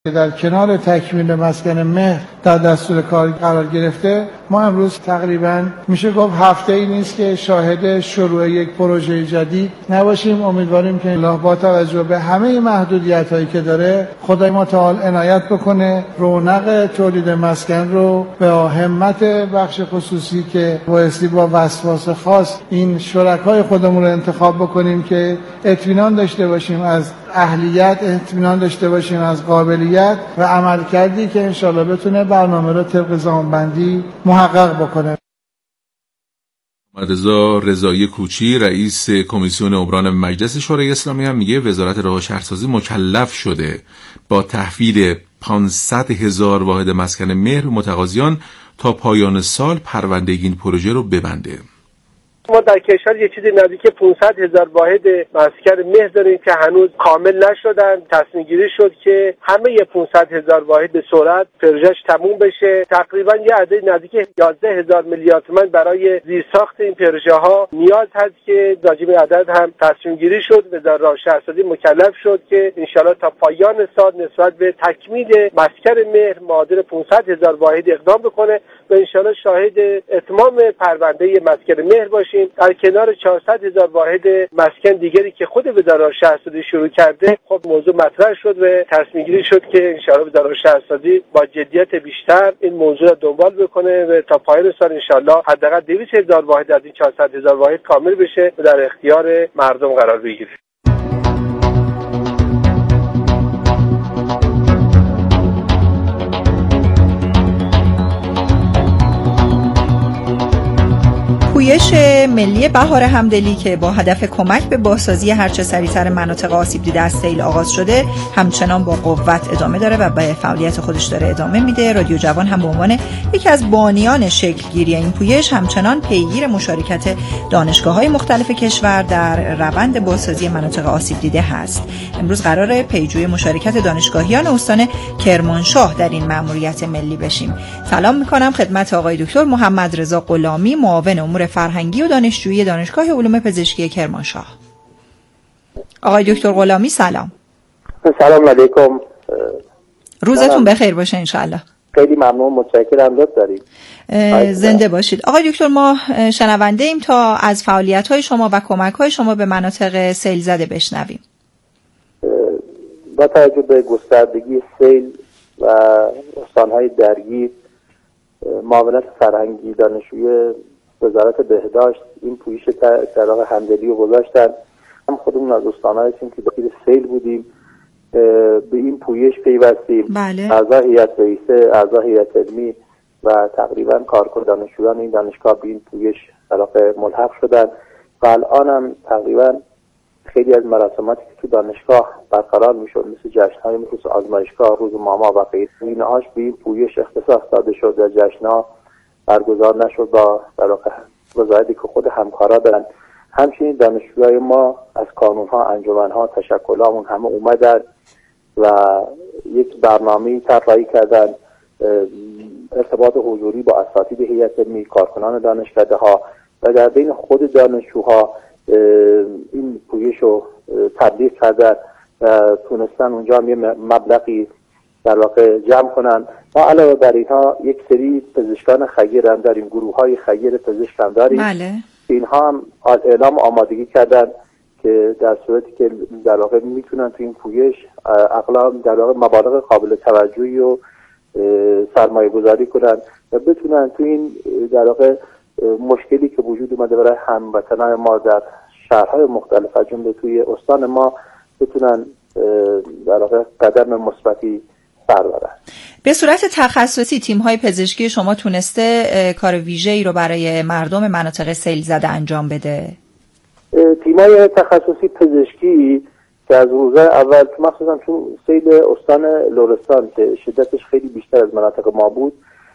که در کنار تکمیل مسکن مهر در دستور کار قرار گرفته، ما امروز تقریبا میشه گفت هفته‌ای نیست که شاهد شروع یک پروژه جدید نباشیم. امیدواریم که الله با توجه به همه محدودیت‌هایی که داره خدای متعال عنایت بکنه، رونق تولید مسکن رو به همت بخش خصوصی که بایستی با وسواس خاص این شرکای خودمون رو انتخاب بکنیم که اطمینان داشته باشیم از اهلیت، اطمینان داشته باشیم از قابلیت و عمل کردی که انشالله بتونه برنامه رو طبق زمانبندی محقق بکنه. رضا رضایی کوچی رئیس کمیسیون عمران مجلس شورای اسلامی هم میگه وزارت راه و شهرسازی مکلف شده با تحویل 500,000 واحد مسکن مهر متقاضیان تا پایان سال پرونده این پروژه رو ببنده. ما در کشور یه چیزی نزدیک 500,000 واحد مسکن مهر داریم که هنوز کامل نشدن. تصمیم گیری شد که همه 500,000 واحد به سرعت پروژهش تموم بشه. تقریبا یه عدد نزدیک 11,000 میلیارد تومان برای زیرساخت این پروژه ها نیاز هست که راجع به عدد هم تصمیم گیری شد. وزارت راه و شهرسازی مکلف شد که انشالله تا پایان سال نسبت به تکمیل مسکن مهر معادل 500,000 واحد اقدام بکنه و انشالله شاهد اتمام پرونده مسکن مهر باشیم. در کنار 400,000 واحد مسکن دیگری که خود وزارت شهرسازی شروع کرده، خب موضوع مطرح شد و تصمیم گیری شد که انشالله وزارت شهرسازی با جدیت بیشتر این موضوع را دنبال بکنه و تا پایان سال انشالله حداقل 200,000 واحد از این 400,000 واحد کامل بشه و در اختیار مردم قرار بگیره. پویش ملی بهار همدلی که با هدف کمک به بازسازی هرچه سریعتر مناطق آسیب دیده از سیل آغاز شده همچنان با قوت ادامه داره و به فعالیت خودش داره ادامه میده. رادیو جوان هم به عنوان یکی از بانیان شکلگیری این پویش همچنان پیگیر مشارکت دانشگاه‌های مختلف کشور در روند بازسازی مناطق آسیب دیده هست. امروز قراره پیجوی مشارکت دانشگاهیان استان کرمانشاه در این مأموریت ملی بشیم. سلام میکنم خدمت آقای دکتر محمد رضا غلامی، معاون امور فرهنگی و دانشجویی دانشگاه علوم پزشکی کرمانشاه. آقای دکتر غلامی سلام. سلام علیکم. روزتون بخیر باشه انشالله. خیلی ممنون، متشکرم. لطف دارید. زنده باشید. آقای دکتر، ما شنونده ایم تا از فعالیت‌های شما و کمک‌های شما به مناطق سیل زده بشنویم. با توجه به گستردگی سیل و استان‌های درگیر، معاونت فرهنگی دانشجوی وزارت بهداشت این پویش طراح همدلی رو گذاشتن. هم خودمون از استان‌هایی که داخل سیل بودیم به این پویش پیوستیم. بله. اعضای هیئت رئیسه، اعضای هیئت علمی و تقریبا کارکرد دانشجویان این دانشگاه به این پویش ملحق شدن و الان هم تقریبا خیلی از مراسماتی که تو دانشگاه برقرار میشد مثل جشن‌های مثل آزمایشگاه، روز ماما و غیره، اینهاش به این پویش اختصاص داده شد و جشن‌ها برگزار نشد با وزارتی که خود همکارا دارن. همچنین دانشجوهای ما از کانون‌ها، انجمن‌ها، تشکل‌هامون همه اومدن و یک برنامه‌ای طراحی کردن، ارتباط حضوری با اساتید هیئت علمی، کارکنان دانشکده‌ها و در بین خود دانشجوها این پویش رو تبلیغ کردن و تونستن اونجا هم یه مبلغی در واقع جمع کنن. ما علاوه بر اینها یک سری پزشکان خیر هم داریم، گروه‌های خیر پزشک هم داریم. بله. اینها هم اعلام آمادگی کردن که در صورتی که در واقع میتونن تو این پویش اقلام در واقع مبالغ قابل توجهی و سرمایه گذاری کنن و بتونن تو این در واقع مشکلی که وجود اومده برای هموطنان ما در شهرهای مختلف از جمله توی استان ما بتونن در واقع قدم مثبتی بردارن. به صورت تخصصی تیم‌های پزشکی شما تونسته کار ویژه‌ای رو برای مردم مناطق سیل زده انجام بده؟ تیم‌های تخصصی پزشکی که از روزهای اول مخصوصا تو سیل استان لرستان که شدتش خیلی بیشتر از مناطق ما بود،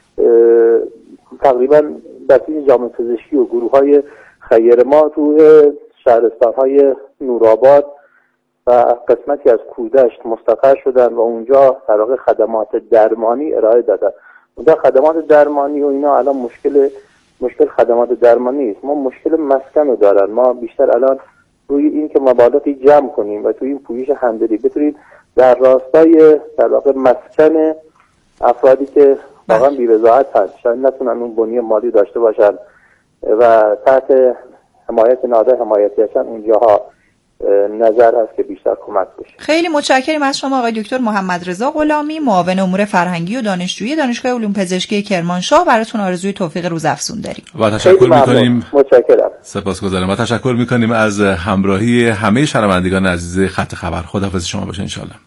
تقریبا بسیج جامعه پزشکی و گروه‌های خیر ما توی شهرستان‌های نورآباد و قسمتی از کودشت مستقر شدن و اونجا در واقع خدمات درمانی ارائه دادن. اونجا خدمات درمانی و اینا الان مشکل خدمات درمانی نیست، ما مشکل مسکن رو دارن. ما بیشتر الان روی این که مبالغی جمع کنیم و توی این پویش همدلی بتونیم در راستای در واقع مسکن افرادی که واقعا بی‌رضایت هست، شاید نتونن اون بنیه مالی داشته باشن و تحت حمایت نهادهای حمایتی هستن، اونجاها نظر هست که بیشتر کمک بشه. خیلی متشکرم از شما آقای دکتر محمد رضا غلامی، معاون امور فرهنگی و دانشجویی دانشگاه علوم پزشکی کرمانشاه. براتون آرزوی توفیق روزافزون داریم و تشکر می‌کنیم. متشکرم. سپاسگزارم و تشکر می‌کنیم از همراهی همه شنوندگان عزیز خط خبر. خداحافظ شما باشه ان شاءالله.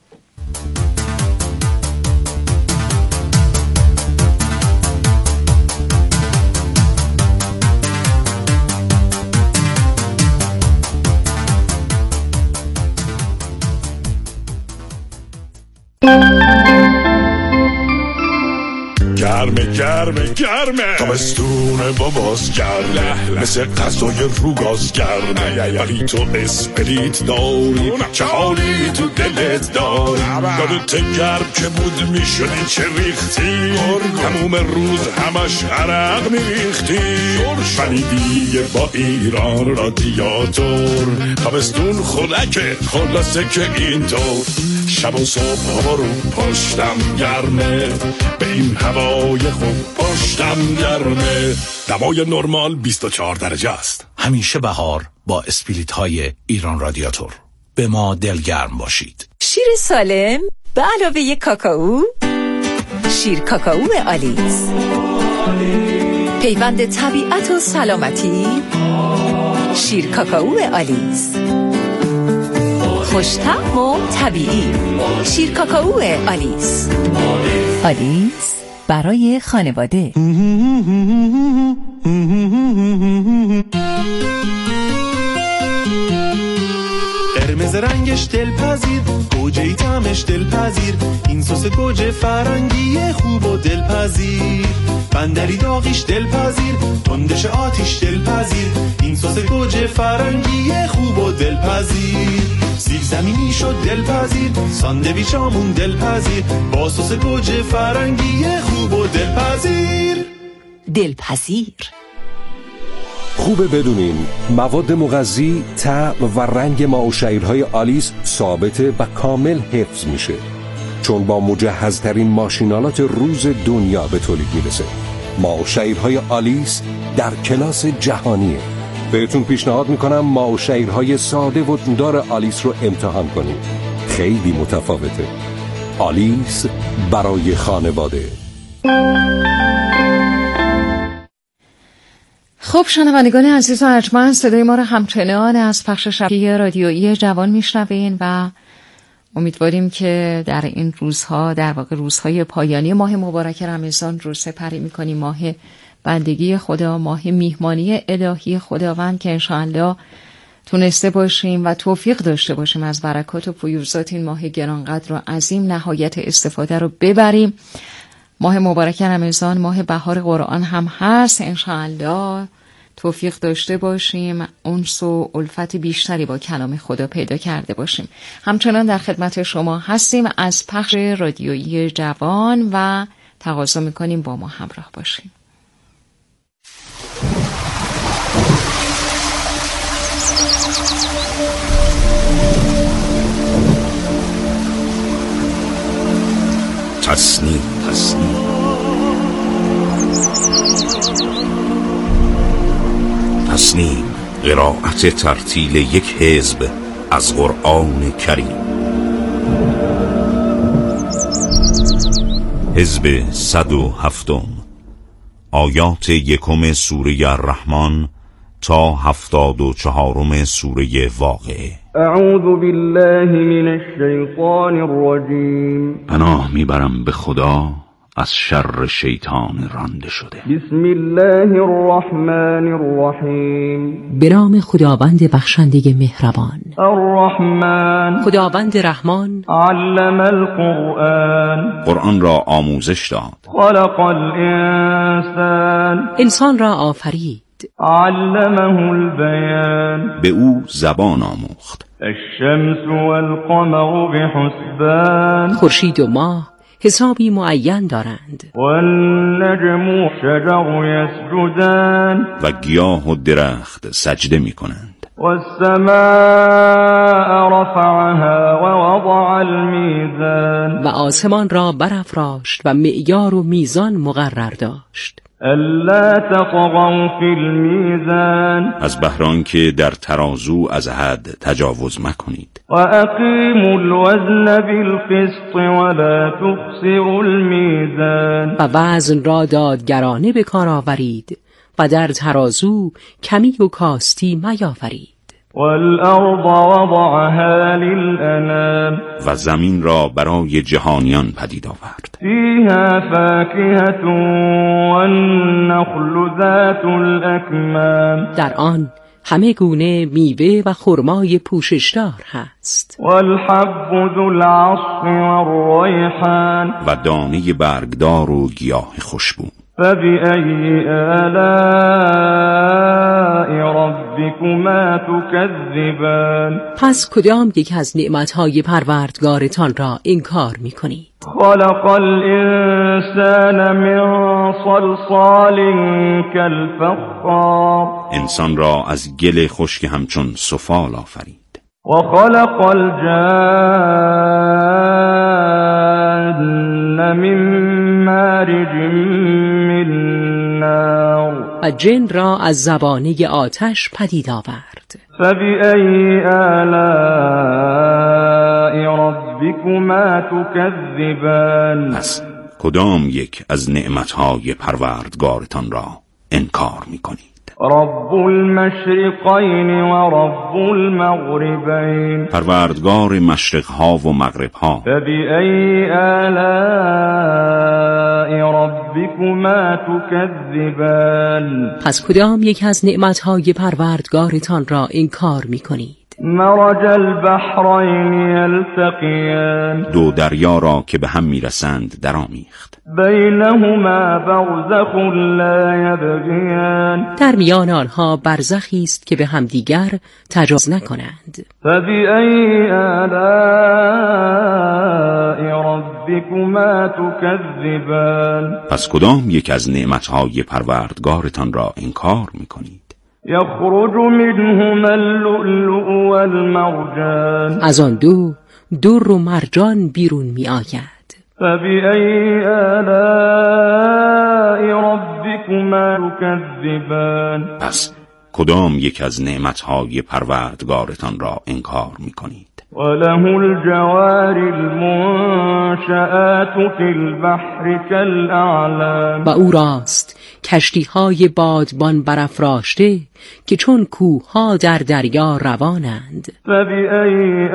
گرمه تابستون باباس گرمه مثل غذای روگاز گرمه ولی تو اسپریت داری چه حالی تو دلت داری یادت گرم که بود میشدی چه ریختی تموم روز همش عرق میریختی ولی دیگه با ایران رادیاتور تابستون خنکه خلاصه که اینطور شب و صبح ها رو پشتم گرمه به این هوای خوب پشتم گرمه دمای نرمال 24 درجه است. همیشه بهار با اسپریت های ایران رادیاتور. به ما دلگرم باشید. شیر سالم به علاوه کاکائو، شیر کاکائو آلیس، پیوند طبیعت و سلامتی. شیر کاکائو آلیس خوش‌طعم و طبیعی. شیر کاکائو آلیس. آلیس برای خانواده. قرمز رنگش دلپذیر، گوجه‌ای طعمش دلپذیر، این سس گوجه فرنگی خوب و دلپذیر، بندری داغیش دلپذیر، تندش آتیش دلپذیر، این سس گوجه فرنگی خوب و دلپذیر، سیب زمینی شد دلپذیر، ساندویچامون دلپذیر، با سس گوجه فرنگی خوب و دلپذیر. دلپذیر. خوبه بدونین مواد مغذی، طعم و رنگ ماه‌وشیرهای آلیس ثابته و کامل حفظ میشه، چون با مجهزترین ماشینالات روز دنیا به تولید میرسه. ماه‌وشیرهای آلیس در کلاس جهانیه. بهتون پیشنهاد میکنم ماه‌وشیرهای ساده و دار آلیس رو امتحان کنید. خیلی متفاوته. آلیس برای خانواده. خب شنوندگان عزیز و ارجمند، صدای ما رو همچنان از پخش شبکه رادیویی جوان میشنوین و امیدواریم که در این روزها، در واقع روزهای پایانی ماه مبارک رمضان رو سپری میکنیم، ماه بندگی خدا، ماه میهمانی الهی خداوند، که انشاءالله تونسته باشیم و توفیق داشته باشیم از برکات و فیوزات این ماه گرانقدر و عظیم نهایت استفاده رو ببریم. ماه مبارک رمضان ماه بهار قرآن هم هست، انشاءالله توفیق داشته باشیم انس و الفت بیشتری با کلام خدا پیدا کرده باشیم. همچنان در خدمت شما هستیم از پخش رادیویی جوان و تقاضا میکنیم با ما همراه باشیم. تصنیم قرائت ترتیل یک حزب از قرآن کریم. حزب 107 آیات 1 سوره الرحمن تا 74 سوره واقعه. اعوذ بالله من الشیطان الرجیم. پناه میبرم به خدا از شر شیطان رانده شده. بسم الله الرحمن الرحیم. به نام خداوند بخشنده مهربان. الرحمن، خداوند رحمان. علم القرآن، قرآن را آموزش داد. خلق الانسان، انسان را آفرید. علمه البیان، به او زبان آموخت. الشمس والقمر بحسبان، خورشید و ماه حسابی معین دارند. والنجم شجر یسجدان، و گیاه و درخت سجده می کنند. والسماء رفعها ووضع الميزان و آسمان را برافراشت و معیار و میزان مقرر داشت. الا تطغوا فی الميزان از بهران که در ترازو از حد تجاوز مکنید. و اقیموا الوزن بالقسط ولا تخسروا الميزان و وزن را دادگرانه به کار آورید و در ترازو کمی و کاستی میافرید. والارض وضعها للانام و زمین را برای جهانیان پدید آورد. فیها فاکهة والنخل ذات الاکمام در آن همه گونه میوه و خرمای پوششدار هست. والحب ذو العصف والریحان و دانه برگدار و گیاه خوشبو. فبأي آلاء ربكما تكذبان پس کدام یک از نعمتهای پروردگارتان را انکار می‌کنید؟ خلق الانسان من صلصال كالفخار انسان را از گل خشک همچون سفال آفرید. و خلق الجان من مارج من نار و جن را از زبانه آتش پدید آورد. فبأي آلاء ربكما تكذبان پس کدام یک از نعمتهای پروردگارتان را انکار می‌کنید؟ رب المشرقین و رب المغربین پروردگار مشرقها و مغربها. فبأي آلاء ربكما تكذبان پس کدام یک از نعمتهای پروردگارتان را انکار می‌کنید؟ مرج البحرین یلتقیان دو دریا را که به هم میرسند درآمیخت. بینهما برزخ لا یبغیان در میان آنها برزخی است که به هم دیگر تجاوز نکنند. فبأي آلاء ربكما تكذبان پس کدام یک از نعمتهای پروردگارتان را انکار میکنید؟ یخرج منهما اللؤلؤ والمرجان از آن دو در و مرجان بیرون می آید. فبأي آلاء ربكما تكذبان پس کدام یک از نعمتهای پروردگارتان را انکار میکنید؟ وله الجوار المنشآت في البحر كالأعلام و او راست کشتی‌های بادبان برافراشته که چون کوه‌ها در دریا روانند. فبأي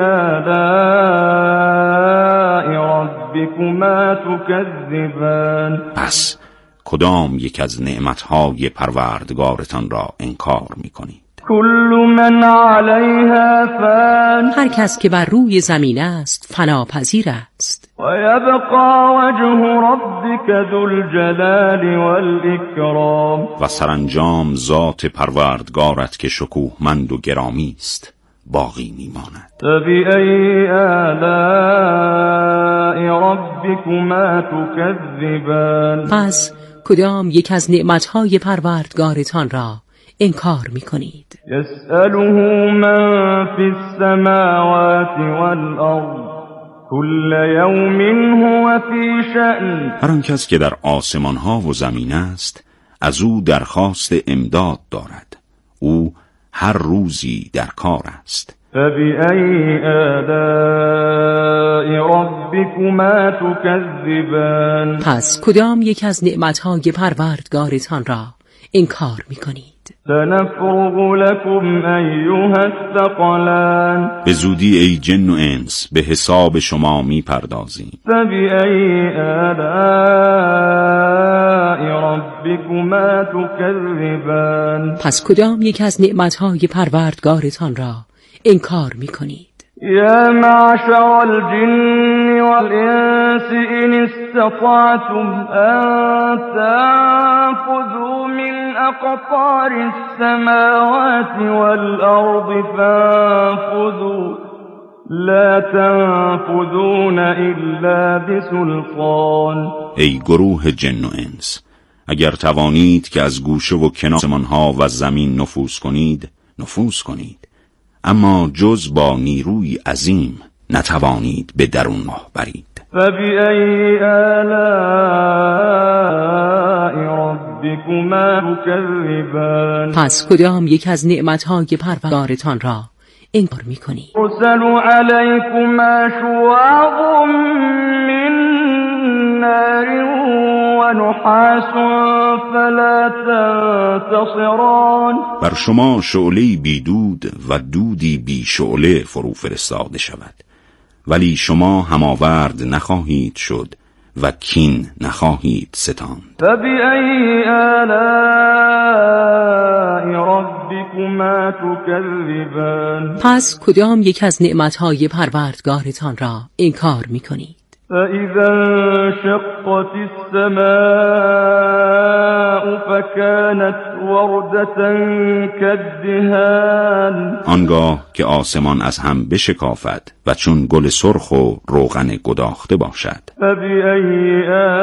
آلاء ربكما تكذبان پس کدام یک از نعمتهای پروردگارتان را انکار میکنید؟ كل من عليها فان هر کس که بر روی زمین است فناپذیر است. و یبقى وجه ربك ذو الجلال والإکرام و سرانجام ذات پروردگارت که شکوهمند و گرامی است باقی میماند. فبأي آلاء ربكما تكذبان پس کدام یک از نعمتهای پروردگارتان را انکار می‌کنید؟ یسأله من فی السماوات والارض كل یوم هو فی شأن هر آن کس که در آسمان ها و زمین است از او درخواست امداد دارد. او هر روزی در کار است. فبأي آلاء ربكما تكذبان پس کدام یک از نعمتهای پروردگارتان را انکار می‌کنید؟ سنفرغ لكم أيها الثقلان به زودی ای جن و انس به حساب شما میپردازیم. فبأي آلاء ربكما تكذبان پس کدام یک از نعمتهای پروردگارتان را انکار می‌کنید؟ يا معشر الجن والإنس إن استطعتم أن تنفذوا من أقطار السماوات والأرض فانفذوا لا تنفذون إلا بسلطان ای گروه جن و انس اگر توانید که از گوشه و کنار آسمان‌ها و زمین نفوذ کنید نفوذ کنید اما جز با نیروی عظیم نتوانید به درون راه برید. فبأي آلاء ربكما تكذبان. پس کدام یک از نعمتهای پروردگارتان را انکار می‌کنید؟ يرسل عليكما شواظ من نار ونحاس فلا تنتصران. بر شما شعله‌ای بی دود و دودی بی شعله فرو فرستاده شود، ولی شما هماورد نخواهید شد و کین نخواهید ستاند. فبأي آلاء ربكما تكذبان. پس کدام یک از نعمتهای پروردگارتان را انکار می‌کنید؟ فإذا انشقت السماء فكانت وردة كالدهان. آنگاه که آسمان از هم بشکافد و چون گل سرخ و روغن گداخته باشد. فبأي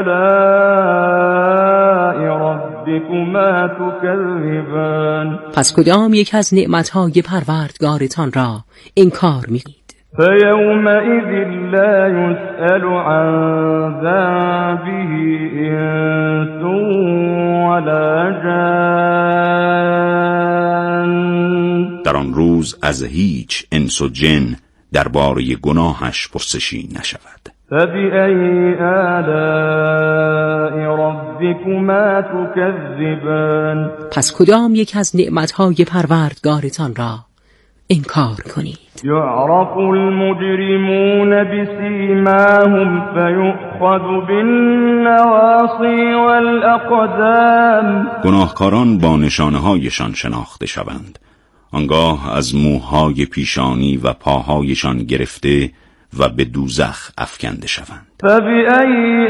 آلاء ربكما تكذبان. پس کدام یک از نعمتهای پروردگارتان را انکار می‌کنید؟ فيومئذ لا يسأل عن ذنبه إنس ولا جان. در آن روز از هیچ انس و جن درباره گناهش پرسشی نشود. فبأي آلاء ربكما تكذبان. پس کدام یک از نعمتهای پروردگارتان را انکار کنید؟ يعرف المجرمون بسيماهم فيؤخذ بالنواصي والأقدام. گناهکاران با نشانه‌هایشان شناخته شوند، آنگاه از موهای پیشانی و پاهایشان گرفته و به دوزخ افکنده شوند. فبأي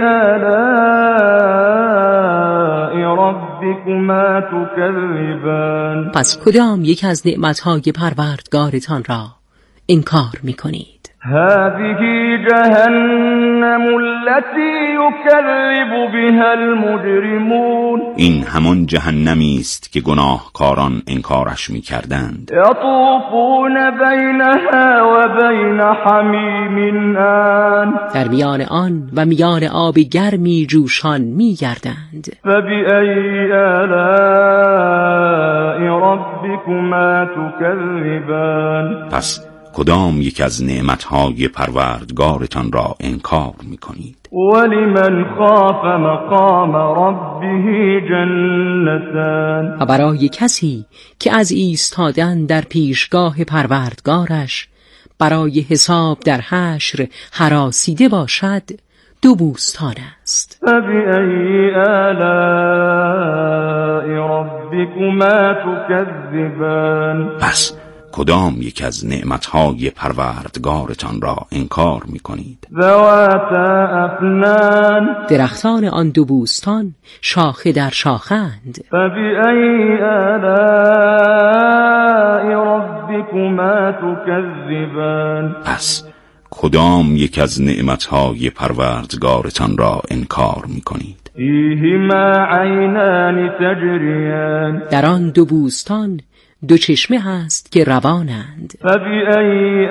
آلاء ربكما تكذبان. پس کدام یک از نعمتهای پروردگارتان را انکار می‌کنید؟ هذه جهنم التي يكذب بها المجرمون. این همان جهنمی است که گناهکاران انکارش می‌کردند. يطوفون بينها وبين حميم آن. در میان آن و میان آب گرمی جوشان می‌گردند. فبأي آلاء ربكما تكذبان. پس کدام یک از نعمتهای پروردگارتان را انکار می‌کنید؟ ولمن خاف مقام ربه جنتان. و برای کسی که از ایستادن در پیشگاه پروردگارش برای حساب در حشر هراسیده باشد 2 بوستان است. فبأي آلاء ربكما تكذبان. پس کدام یک از نعمتهای پروردگارتان را انکار می‌کنید؟ ذواتا افنان. درختان آن 2 بوستان شاخه در شاخند. فبأي آلاء ربكما تكذبان. پس کدام یک از نعمتهای پروردگارتان را انکار می‌کنید؟ فیهما عینان تجریان. در آن 2 بوستان 2 چشمه هست که روانند. فبأي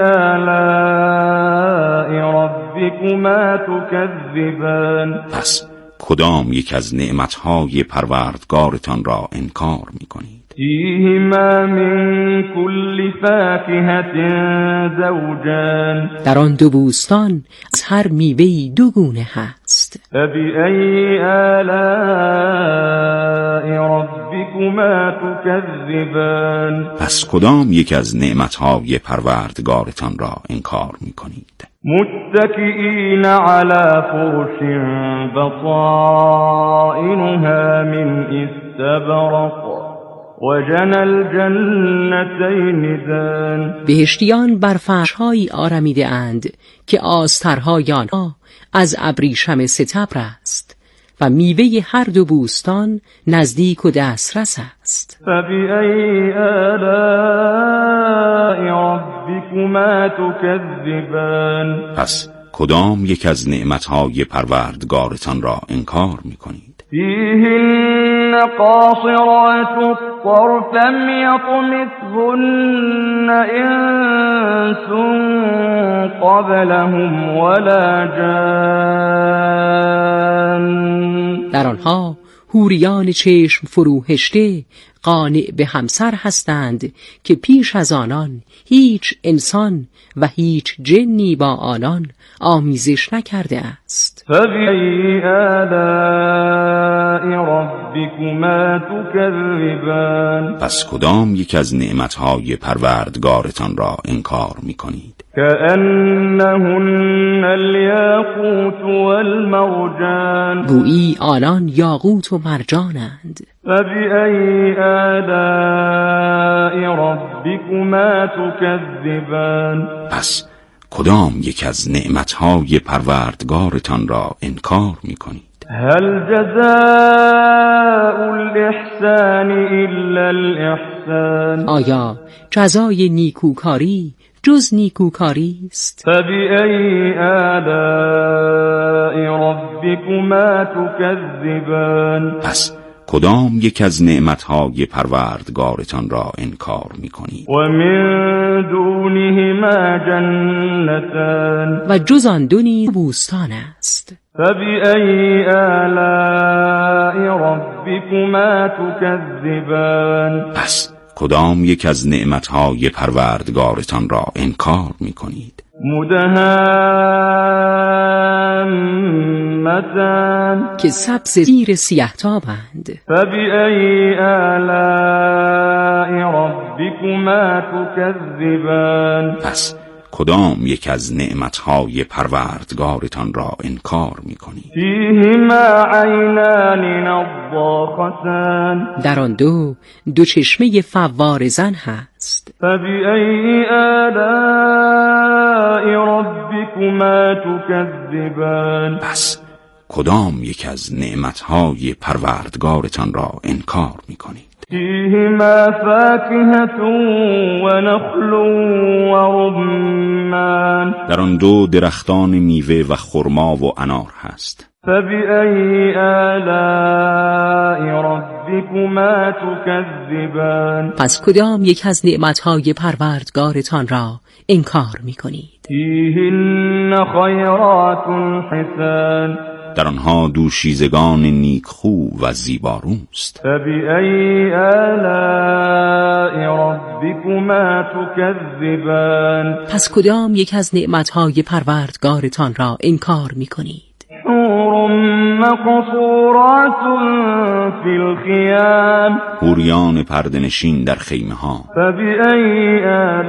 آلاء ربكما تكذبان. پس کدام یک از نعمتهای پروردگارتان را انکار می‌کنید؟ فیهما من كل فاکهة زوجان. در آن 2 بوستان از هر میوه‌ای 2 گونه هست. فبأي آلاء ربكما تكذبان. پس کدام یک از نعمتهای پروردگارتان را انکار می‌کنید؟ متكئین علی فرش بطائنها من استبرق وجنى الجنتین دان. بهشتیان بر فرش‌هایی آرمیده اند که آسترهای آنها از ابریشم ستبر است و میوه هر 2 بوستان نزدیک و دسترس است. فبأي آلاء ربكما تكذبان. پس کدام یک از نعمتهای پروردگارتان را انکار می‌کنید؟ فيهن قاصرات الطرف لم يطمثهن إنس قبلهم ولا جان. در آنها حوریان چشم فروهشته قانع به همسر هستند که پیش از آنان هیچ انسان و هیچ جنی با آنان آمیزش نکرده است. فبأي آلاء ربكما تكذبان. پس کدام یک از نعمتهای پروردگارتان را انکار می‌کنید؟ كأنهن الياقوت والمرجان. گویی آنان یاقوت و مرجانند. فبأي آلاء ربكما تكذبان. پس کدام یک از نعمتهای پروردگارتان را انکار می‌کنید؟ هل جزاء الإحسان إلا الإحسان. آیا جزای نیکوکاری جز نیکوکاری است؟ فبأي آلاء ربكما تكذبان. پس کدام یک از نعمتهای پروردگارتان را انکار می‌کنید؟ و من دونهما جنتان. و جز آن دو نیز بوستان است. فبأي آلاء ربكما تكذبان. پس کدام یک از نعمتهای پروردگارتان را انکار می‌کنید؟ مدهامتان. که سبز زیر سیه‌تابند. فبأي آلاء ربكما تكذبان. پس کدام یک از نعمتهای پروردگارتان را انکار می‌کنید؟ فیهما عینان نضاختان. در آن دو چشمه فوار زن هست. فبأي آلاء ربكما تكذبان. پس کدام یک از نعمتهای پروردگارتان را انکار می‌کنید؟ فیهما فاکهة و نخل و رمان. در آن دو درختان میوه و خرما و انار هست. فبأي آلاء ربكما تكذبان. پس کدام یک از نعمتهای پروردگارتان را انکار می‌کنید؟ فیهن خیرات حسان. در آنها دوشیزگان نیکخو و زیباروست. فبأي آلاء ربكما تكذبان. پس کدام یک از نعمتهای پروردگارتان را انکار می‌کنید؟ حور مقصورات فی الخیام. حوریان پرده‌نشین در خیمه‌ها. فبأي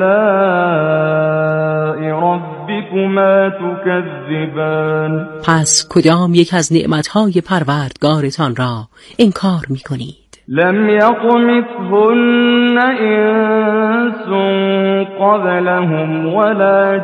آلاء ربكما تكذبان. پس کدام یک از نعمتهای پروردگارتان را انکار می‌کنید؟ لم يطمثهن إنس قبلهم ولا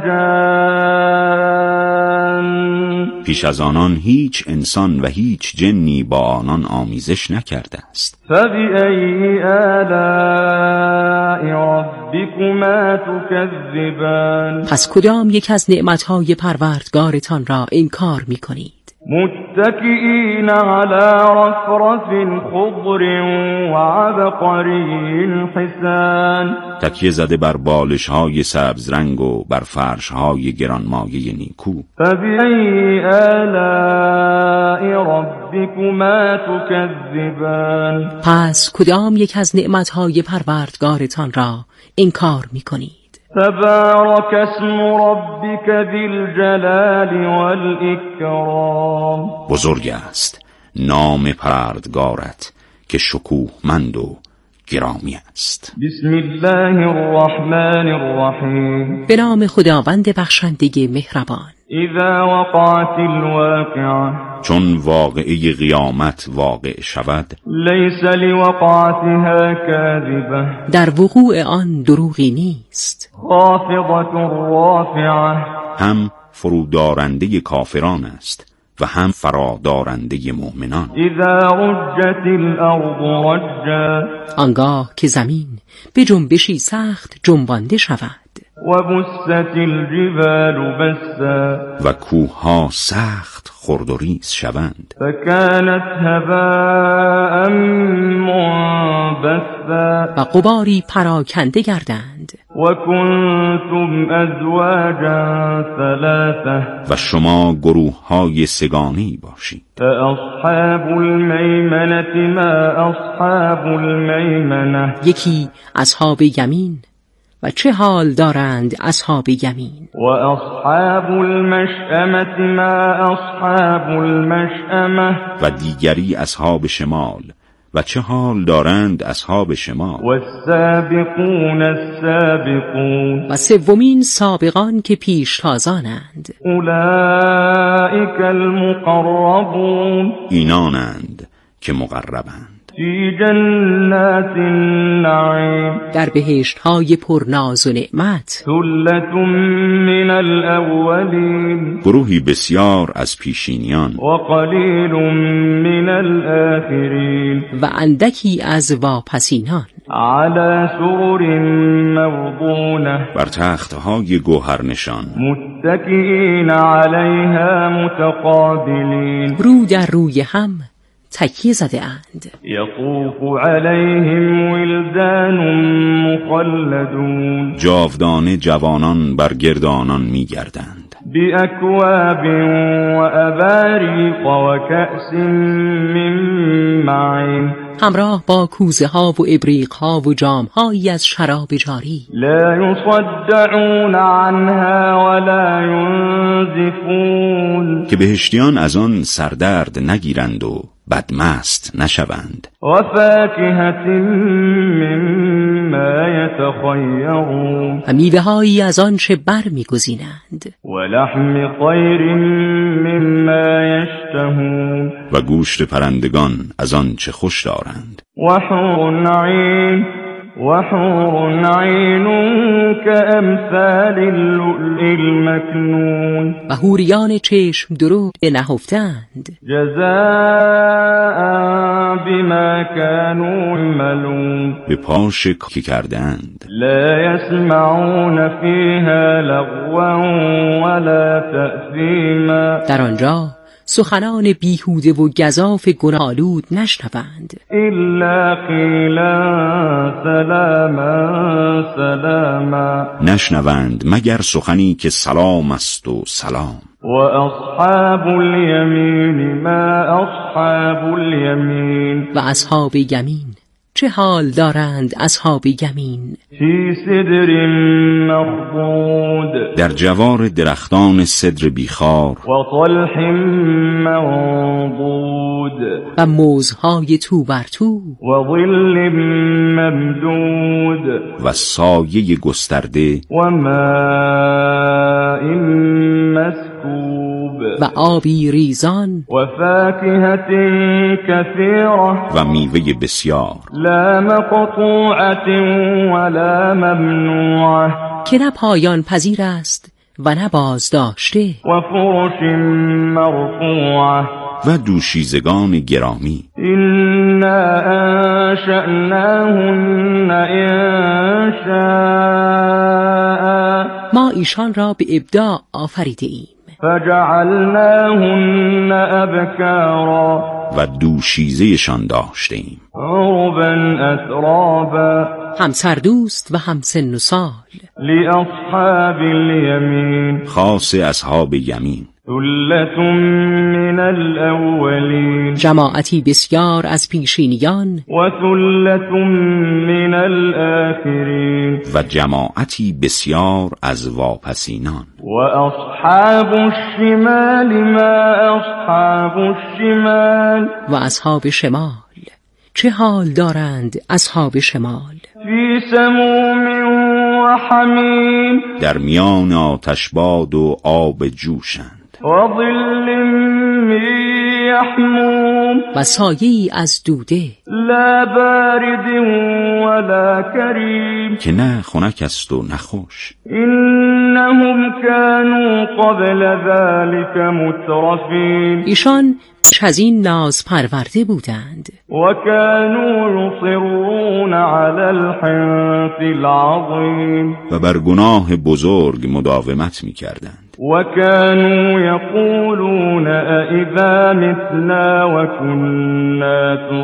جان. پیش از آنان هیچ انسان و هیچ جنی با آنان آمیزش نکرده است. فبأي آلاء ربكما تكذبان. پس کدام یک از نعمتهای پروردگارتان را انکار می‌کنید؟ متكئين على رفرف خضر وعبقري حسان. تکیه زده بر بالش‌های سبز رنگ و بر فرش‌های گرانمایه نیکو. فبأي آلاء ربكما تكذبان. پس کدام یک از نعمتهای پروردگارتان را انکار می‌کنید؟ تبارك اسم ربك ذي الجلال والإكرام. بزرگ است نام پروردگارت که شکوهمند و گرامی است. بسم الله الرحمن الرحیم. به نام خداوند بخشنده مهربان. اذا وقعت الواقعه. چون واقعه قیامت واقع شود. لیس لوقعتها کاذبه. در وقوع آن دروغی نیست. خافضة رافعه. هم فرودارنده کافران است و هم فرادارنده مؤمنان. اذا رجت الارض رجا. آنگاه که زمین به جنبشی سخت جنبانده شود. وبست الجبال بسا و کوه‌ها سخت خرد و ریز شوند فكانت هباء منبثا و غباری پراکنده گردند وكنتم أزواجا ثلاثة و شما گروه‌های سگانه‌ای باشید. فأصحاب الميمنة ما أصحاب الميمنة یکی اصحاب یمین و چه حال دارند اصحاب یمین. وأصحاب المشأمة ما أصحاب المشأمة و دیگری اصحاب شمال و چه حال دارند اصحاب شمال. والسابقون السابقون و سومین سابقان که پیشتازانند. أولئك المقربون اینانند که مقربند. فی جنات النعیم در بهشت‌های پرناز و نعمت. ثلة من الاولین گروهی بسیار از پیشینیان و قلیل من الاخرین و اندکی از واپسینان. على سرر موضونة بر تخت‌های گوهرنشان متکئین علیها متقابلین رو در روی هم تکیه زده اند. یطوف علیهم ولدان مخلدون جاودانه جوانان بر گرد آنان می‌گردند. بأكواب وأباريق وكأس من معين همراه با کوزه ها و ابریق ها و جام هایی از شراب جاری. لا يصدعون عنها ولا ينزفون که بهشتیان از آن سردرد نگیرند و بدمست نشوند. و فاکهة مما یتخیرون و میوه هایی از آن چه بر میگزینند. و لحم طیر مما یشتهون و گوشت پرندگان از آن چه خوش دارند. و حور عین وحور عین كأمثال اللؤلؤ المكنون و حوریان چشم درو نهفتند. جزاء بما كانوا يعملون به پاش که کردند. لا يسمعون فيها لغوا ولا تأثیما در آنجا سخنان بیهوده و گزاف گناه‌آلود نشنوند. الا قیلا سلاما سلاما نشنوند مگر سخنی که سلام است و سلام. و اصحاب الیمین ما اصحاب الیمین و اصحاب یمین چه حال دارند اصحاب یمین. فی سدر مخضود در جوار درختان سدر بیخار و طلح منضود و موزهای تو بر تو و ظل ممدود و سایه گسترده و ماء مسکوب و آبی ریزان و فاکهة کثیرة و میوه بسیار لا مقطوعة ولا ممنوعة که نه پایان پذیر است و نه بازداشته. و فرش مرفوعة و دوشیزگان گرامی. إنا انشأناهن انشاء ما ایشان را به ابداع آفریده ایم. فجعلناهن ابکارا و دوشیزهشان داشته ایم. عربا اترابا هم سردوست و هم سن و سال. لأصحاب الیمین خاص اصحاب یمین. ثلة من الاولین جماعتی بسیار از پیشینیان و ثلة من الاخرین و جماعتی بسیار از واپسینان. و اصحاب الشمال ما اصحاب الشمال و اصحاب شمال چه حال دارند اصحاب شمال. فی سموم و حمیم در میان آتشباد و آب جوشند. و ظل من یحموم و سایه‌ای از دوده لا بارد ولا کریم که نه خنک است و نه خوش. انهم كانوا قبل ذلك مترفین ایشان بیش از این ناز پرورده بودند. وكانوا يصرون على الحنث العظيم و بر گناه بزرگ مداومت می‌کردند. وكانوا يقولون أئذا متنا وكنا